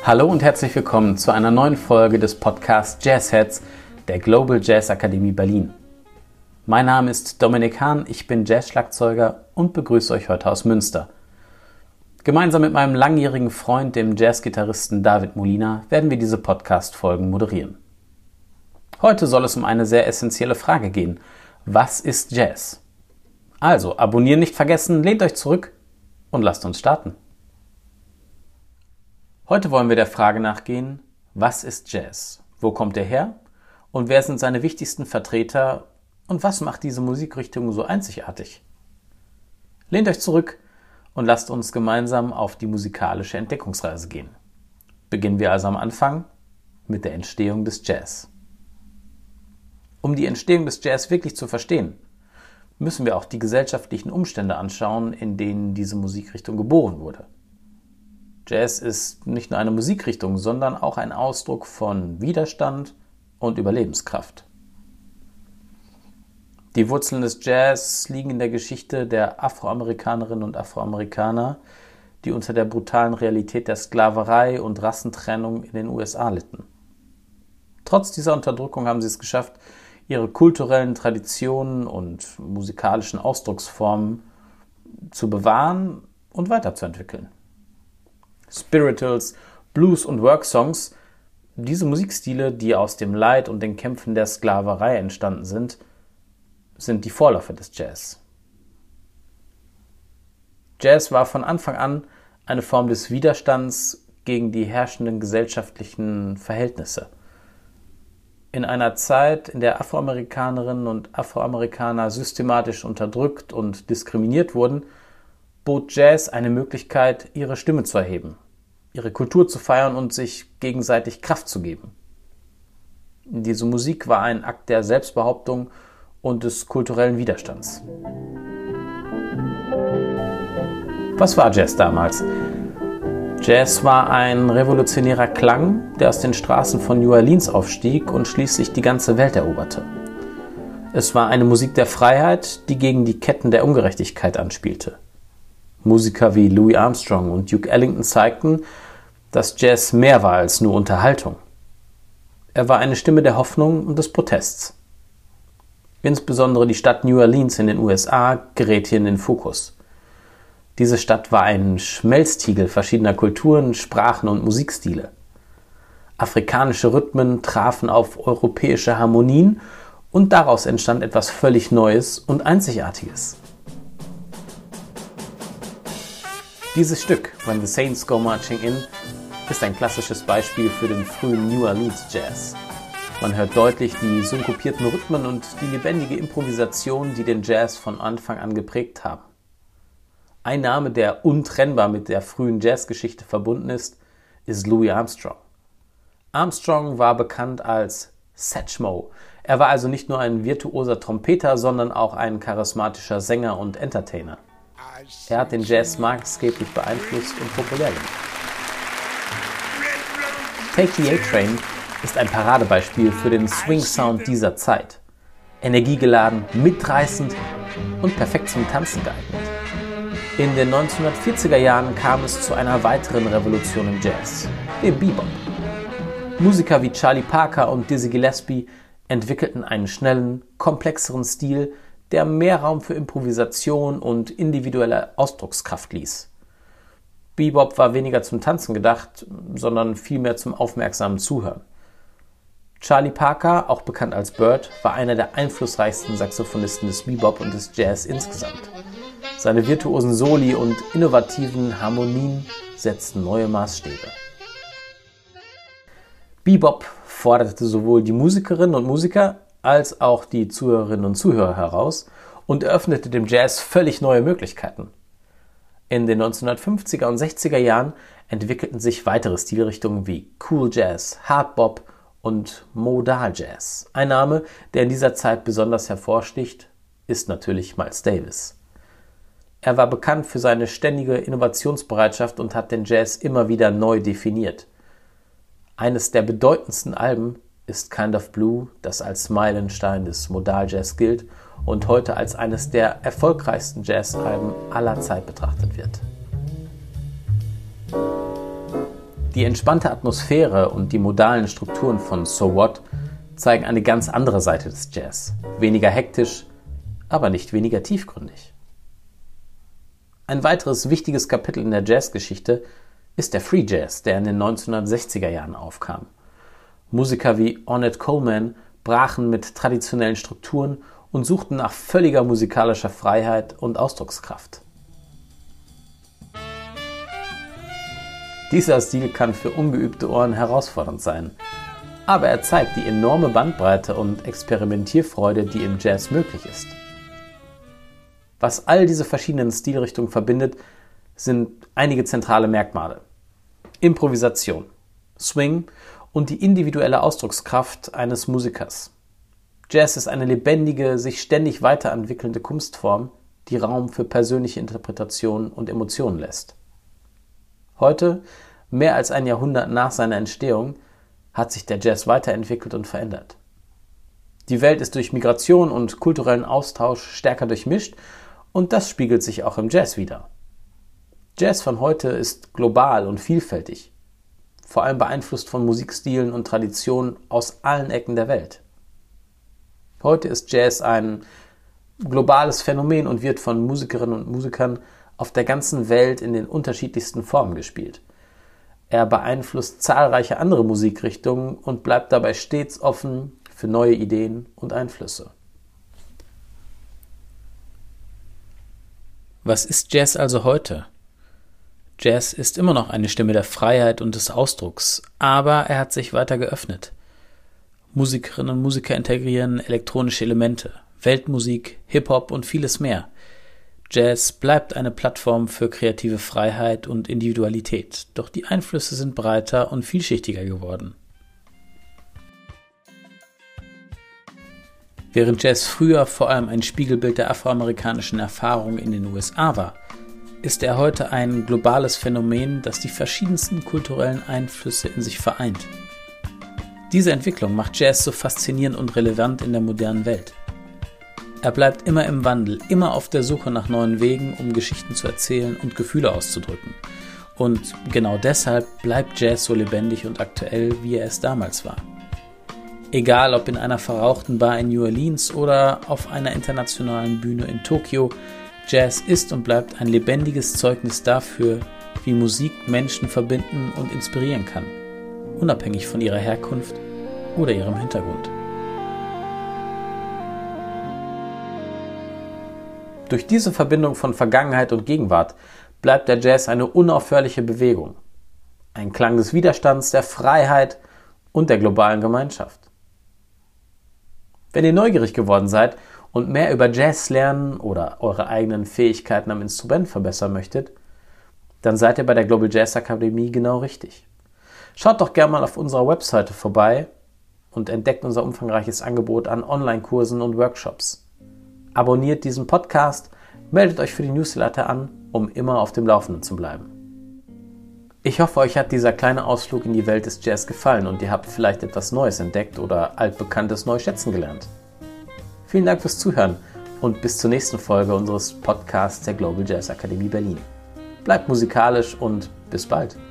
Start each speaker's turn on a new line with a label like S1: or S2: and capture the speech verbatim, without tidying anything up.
S1: Hallo und herzlich willkommen zu einer neuen Folge des Podcasts Jazzheads der Global Jazz Akademie Berlin. Mein Name ist Dominik Hahn, ich bin Jazzschlagzeuger und begrüße euch heute aus Münster. Gemeinsam mit meinem langjährigen Freund, dem Jazzgitarristen David Molina, werden wir diese Podcast-Folgen moderieren. Heute soll es um eine sehr essentielle Frage gehen. Was ist Jazz? Also, abonnieren nicht vergessen, lehnt euch zurück und lasst uns starten. Heute wollen wir der Frage nachgehen, was ist Jazz? Wo kommt er her? Und wer sind seine wichtigsten Vertreter? Und was macht diese Musikrichtung so einzigartig? Lehnt euch zurück und lasst uns gemeinsam auf die musikalische Entdeckungsreise gehen. Beginnen wir also am Anfang mit der Entstehung des Jazz. Um die Entstehung des Jazz wirklich zu verstehen, müssen wir auch die gesellschaftlichen Umstände anschauen, in denen diese Musikrichtung geboren wurde. Jazz ist nicht nur eine Musikrichtung, sondern auch ein Ausdruck von Widerstand und Überlebenskraft. Die Wurzeln des Jazz liegen in der Geschichte der Afroamerikanerinnen und Afroamerikaner, die unter der brutalen Realität der Sklaverei und Rassentrennung in den U S A litten. Trotz dieser Unterdrückung haben sie es geschafft, ihre kulturellen Traditionen und musikalischen Ausdrucksformen zu bewahren und weiterzuentwickeln. Spirituals, Blues und Worksongs, diese Musikstile, die aus dem Leid und den Kämpfen der Sklaverei entstanden sind, sind die Vorläufer des Jazz. Jazz war von Anfang an eine Form des Widerstands gegen die herrschenden gesellschaftlichen Verhältnisse. In einer Zeit, in der Afroamerikanerinnen und Afroamerikaner systematisch unterdrückt und diskriminiert wurden, bot Jazz eine Möglichkeit, ihre Stimme zu erheben, ihre Kultur zu feiern und sich gegenseitig Kraft zu geben. Diese Musik war ein Akt der Selbstbehauptung und des kulturellen Widerstands. Was war Jazz damals? Jazz war ein revolutionärer Klang, der aus den Straßen von New Orleans aufstieg und schließlich die ganze Welt eroberte. Es war eine Musik der Freiheit, die gegen die Ketten der Ungerechtigkeit anspielte. Musiker wie Louis Armstrong und Duke Ellington zeigten, dass Jazz mehr war als nur Unterhaltung. Er war eine Stimme der Hoffnung und des Protests. Insbesondere die Stadt New Orleans in den U S A gerät hier in den Fokus. Diese Stadt war ein Schmelztiegel verschiedener Kulturen, Sprachen und Musikstile. Afrikanische Rhythmen trafen auf europäische Harmonien und daraus entstand etwas völlig Neues und Einzigartiges. Dieses Stück, When the Saints Go Marching In, ist ein klassisches Beispiel für den frühen New Orleans Jazz. Man hört deutlich die synkopierten Rhythmen und die lebendige Improvisation, die den Jazz von Anfang an geprägt haben. Ein Name, der untrennbar mit der frühen Jazzgeschichte verbunden ist, ist Louis Armstrong. Armstrong war bekannt als Satchmo. Er war also nicht nur ein virtuoser Trompeter, sondern auch ein charismatischer Sänger und Entertainer. Er hat den Jazz maßgeblich beeinflusst und populär gemacht. Take the A-Train ist ein Paradebeispiel für den Swing-Sound dieser Zeit. Energiegeladen, mitreißend und perfekt zum Tanzen geeignet. In den neunzehnhundertvierziger Jahren kam es zu einer weiteren Revolution im Jazz, dem Bebop. Musiker wie Charlie Parker und Dizzy Gillespie entwickelten einen schnellen, komplexeren Stil, der mehr Raum für Improvisation und individuelle Ausdruckskraft ließ. Bebop war weniger zum Tanzen gedacht, sondern vielmehr zum aufmerksamen Zuhören. Charlie Parker, auch bekannt als Bird, war einer der einflussreichsten Saxophonisten des Bebop und des Jazz insgesamt. Seine virtuosen Soli und innovativen Harmonien setzten neue Maßstäbe. Bebop forderte sowohl die Musikerinnen und Musiker als auch die Zuhörerinnen und Zuhörer heraus und eröffnete dem Jazz völlig neue Möglichkeiten. In den neunzehnhundertfünfziger und sechziger Jahren entwickelten sich weitere Stilrichtungen wie Cool Jazz, Hard Bop und Modal Jazz. Ein Name, der in dieser Zeit besonders hervorsticht, ist natürlich Miles Davis. Er war bekannt für seine ständige Innovationsbereitschaft und hat den Jazz immer wieder neu definiert. Eines der bedeutendsten Alben ist Kind of Blue, das als Meilenstein des Modal Jazz gilt und heute als eines der erfolgreichsten Jazzalben aller Zeit betrachtet wird. Die entspannte Atmosphäre und die modalen Strukturen von So What zeigen eine ganz andere Seite des Jazz. Weniger hektisch, aber nicht weniger tiefgründig. Ein weiteres wichtiges Kapitel in der Jazzgeschichte ist der Free Jazz, der in den neunzehnhundertsechziger Jahren aufkam. Musiker wie Ornette Coleman brachen mit traditionellen Strukturen und suchten nach völliger musikalischer Freiheit und Ausdruckskraft. Dieser Stil kann für ungeübte Ohren herausfordernd sein, aber er zeigt die enorme Bandbreite und Experimentierfreude, die im Jazz möglich ist. Was all diese verschiedenen Stilrichtungen verbindet, sind einige zentrale Merkmale. Improvisation, Swing und die individuelle Ausdruckskraft eines Musikers. Jazz ist eine lebendige, sich ständig weiterentwickelnde Kunstform, die Raum für persönliche Interpretationen und Emotionen lässt. Heute, mehr als ein Jahrhundert nach seiner Entstehung, hat sich der Jazz weiterentwickelt und verändert. Die Welt ist durch Migration und kulturellen Austausch stärker durchmischt und das spiegelt sich auch im Jazz wider. Jazz von heute ist global und vielfältig, vor allem beeinflusst von Musikstilen und Traditionen aus allen Ecken der Welt. Heute ist Jazz ein globales Phänomen und wird von Musikerinnen und Musikern auf der ganzen Welt in den unterschiedlichsten Formen gespielt. Er beeinflusst zahlreiche andere Musikrichtungen und bleibt dabei stets offen für neue Ideen und Einflüsse. Was ist Jazz also heute? Jazz ist immer noch eine Stimme der Freiheit und des Ausdrucks, aber er hat sich weiter geöffnet. Musikerinnen und Musiker integrieren elektronische Elemente, Weltmusik, Hip-Hop und vieles mehr. Jazz bleibt eine Plattform für kreative Freiheit und Individualität, doch die Einflüsse sind breiter und vielschichtiger geworden. Während Jazz früher vor allem ein Spiegelbild der afroamerikanischen Erfahrung in den U S A war, ist er heute ein globales Phänomen, das die verschiedensten kulturellen Einflüsse in sich vereint. Diese Entwicklung macht Jazz so faszinierend und relevant in der modernen Welt. Er bleibt immer im Wandel, immer auf der Suche nach neuen Wegen, um Geschichten zu erzählen und Gefühle auszudrücken. Und genau deshalb bleibt Jazz so lebendig und aktuell, wie er es damals war. Egal ob in einer verrauchten Bar in New Orleans oder auf einer internationalen Bühne in Tokio, Jazz ist und bleibt ein lebendiges Zeugnis dafür, wie Musik Menschen verbinden und inspirieren kann, unabhängig von ihrer Herkunft oder ihrem Hintergrund. Durch diese Verbindung von Vergangenheit und Gegenwart bleibt der Jazz eine unaufhörliche Bewegung, ein Klang des Widerstands, der Freiheit und der globalen Gemeinschaft. Wenn ihr neugierig geworden seid und mehr über Jazz lernen oder eure eigenen Fähigkeiten am Instrument verbessern möchtet, dann seid ihr bei der Global Jazz Akademie genau richtig. Schaut doch gerne mal auf unserer Webseite vorbei und entdeckt unser umfangreiches Angebot an Online-Kursen und Workshops. Abonniert diesen Podcast, meldet euch für die Newsletter an, um immer auf dem Laufenden zu bleiben. Ich hoffe, euch hat dieser kleine Ausflug in die Welt des Jazz gefallen und ihr habt vielleicht etwas Neues entdeckt oder Altbekanntes neu schätzen gelernt. Vielen Dank fürs Zuhören und bis zur nächsten Folge unseres Podcasts der Global Jazz Akademie Berlin. Bleibt musikalisch und bis bald.